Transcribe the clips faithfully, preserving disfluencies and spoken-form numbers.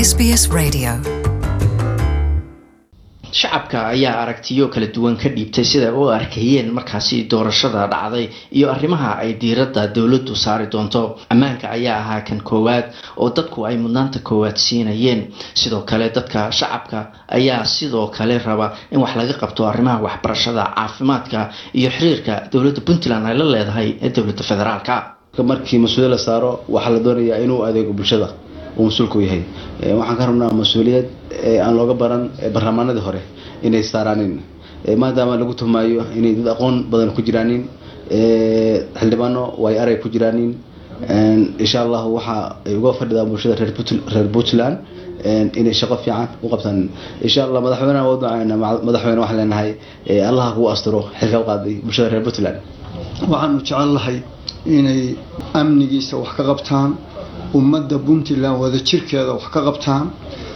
S B S Radio. shacabka ayaa aragtiyo kala duwan ka dhiibtay sida ay u arkayeen markaasi doorashada dhacday iyo arrimaha ay diiradda dawladdu saari doonto. Ammaanka ayaa ahaa kan koowaad oo dadku ay mudnaanta koowaad siinayeen. Sidoo kale dadka shacabka ayaa sidoo kale raba in wax laga qabto arrimaha waxbarashada, caafimaadka iyo xiriirka dawladda Puntland ay la leedahay ee dawladda federaalka. markii mas'uuliyad la saaro waxa la doonayaa inuu adeego bulshada uu mas'uulku yahay. waxaan ka rabnaa mas'uuliyad aan looga baran barnaamijyada hore inay saaraanin maadaama lagu tuhmaayo inay dad aqoon badan ku jiraanin ee xildhibaano way arag ku jiraanin insha Allah waxa ay uga fadhida bulshada reer Puntland inay shaqo fiican u qabtaan. insha Allah madaxweynaha wadana madaxweynaha waxa leenahay Allah ku astiro xilka qaaday bulshada reer Puntland. waxaan jecelahay inay amnigiisa wax ka qabtaan, ummadda Puntland wada jirkeeda wax ka qabtaan,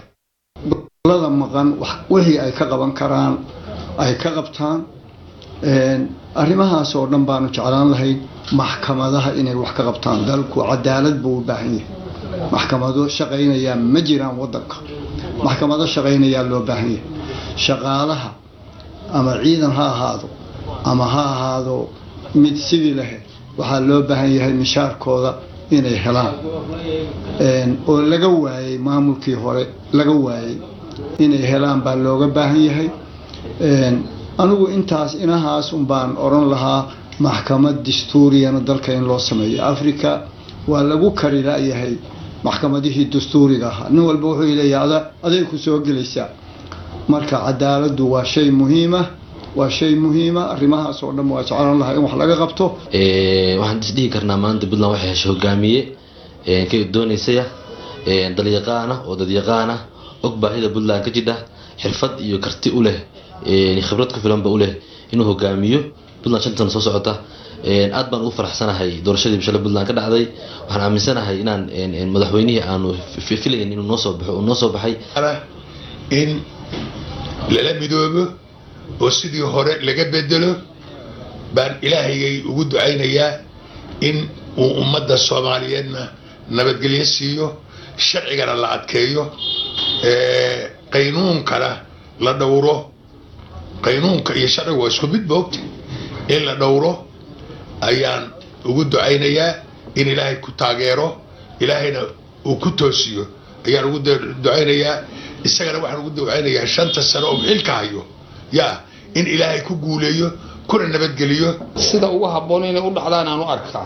lada maqan wixii ay ka qaban karaan ay ka qabtaan. een arrimahaas oo dhan baan jeclaan lahayd maxkamadaha inay wax ka qabtaan. dalku cadaalad buu u baahan yahay. maxkamado shaqeynaya ma jiraan wadanka. maxkamado shaqeynaya loo baahan yahay. shaqaalaha ama ciidan ha ahaado ama ha ahaado mid sidii leh waxaa loo baahan yahay mishaarkooda inay helaan een oo laga waayay maamulkii hore laga waayay inay helaan baa looga baahan yahay. een anigu intaas inahaas un baan oran lahaa maxkamad dastuuriyana dalka in loo sameeyo. Afrika waa lagu kari laayahay maxkamadihii dastuuriga ahaa. nin walba wuxuu leeyahay adeeg ku soo gelaysa. marka cadaaladdu waa shay muhiim ah waa shay muhiim ah. arrimahaas oo dhan waa jeclaan lahaa in wax laga qabto. ee waxaan isdhihi karnaa maanta Puntland waxay hesho hogaamiye ee ka doonaysaya ee dalyaqaan ah oo dadyaqaan ah og baahida Puntland ka jidha xirfad iyo karti u leh ee khibrad ku filan ba u leh inuu hogaamiyo Puntland shantan soo socota. ee aad baan ugu faraxsanahay doorashadii bisha Puntland ka dhacday. waxaan aaminsanahay inaan madaxweynaha aanu filayn inuu noo soo baxo oo noo soo baxay in la midoobo oo sidii hore laga bedelo baan ilaahayay ugu ducaynayaa in uu ummadda Soomaaliyeedna nabadgelyo siiyo, sharcigana la adkeeyo, ee qaynuunkana la dhowro. qaynuunka iyo sharcigu waa isku mid boogti in la dhowro ayaan ugu ducaynayaa in ilaahay ku taageero, ilaahayna uu ku toosiyo ayaan ugu ducaynayaa. isagana waxaan ugu ducaynayaa shanta sano oo xilka hayo yaa in ilaahay ku guuleeyo kuna nabadgeliyo sida ugu habboon inay u dhacdaan aan u arkaa.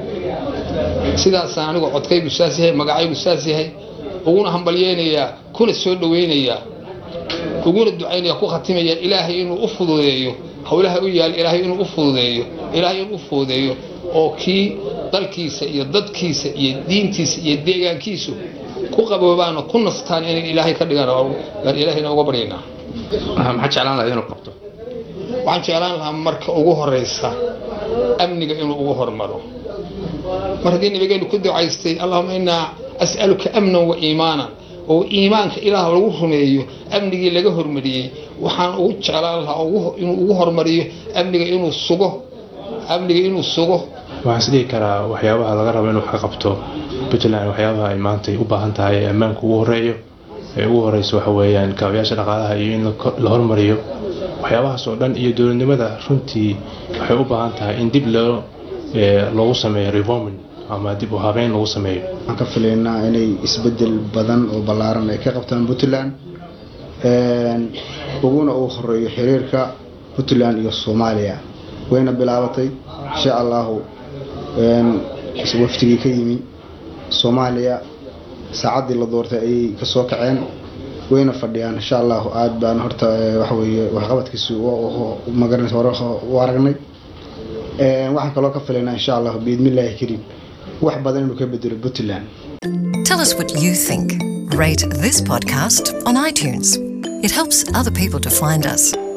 sidaas anigu codkaygu saas yahay, magacaygu saas yahay, uguna hambalyeynaya, kuna soo dhaweynaya, uguna ducaynaya, ku khatimaya ilaahay inuu u fududeeyo hawlaha u yaal, ilaahay inuu u fududeeyo, ilaahay inuu u fududeeyo oo kii dalkiisa iyo dadkiisa iyo diintiisa iyo deegaankiisu ku qaboobaan ku nastaan in ilaahay ka dhigaan oo ilaahayna uga baryeynaa. maxaa jeclaan lahayd inuu qabto? waxaan jeclaan lahaa marka ugu horeysa amniga inuu ugu hormaro. mar haddii nabigeenu ku ducaystay Allahumma inna as'aluka amnan wa iimaanan, oo iimaanka ilaah lagu rumeeyo amnigii laga hormariyay, waxaan ugu jeclaan lahaa inuu ugu hormariyo amniga inuu sugo amniga inuu sugo waxaan isdhihi karaa waxyaabaha laga rabo inuu ka qabto Puntland waxyaabaha ay maanta u baahan tahay ammaanka ugu horeeyo ee ugu horeyso waxa weeyaan kaabayaasha dhaqaalaha iyo in la hormariyo waxyaabahaas oo dhan iyo dawladnimada runtii waxay u baahan tahay in dib loo loogu sameeyo reforming ama dib u habeyn loogu sameeyo. waxaan ka filaynaa inay isbedel badan oo ballaaran ay ka qabtaan Puntland een uguna uu horeeyo xiriirka Puntland iyo Soomaaliya wayna bilaabatay insha Allah. een waftigii ka yimi Soomaaliya saacadii la doortay ay ka soo kaceen wayna fadhiyaan insha Allah. aad baan horta waxa weeye wax qabadkiisu oo magaranaysa hore u aragnay. ee waxaan kaloo ka filaynaa insha Allah biidmillaahi kariim wax badan inuu ka bedelo Puntland. Tell us what you think. Rate this podcast on iTunes. It helps other people to find us.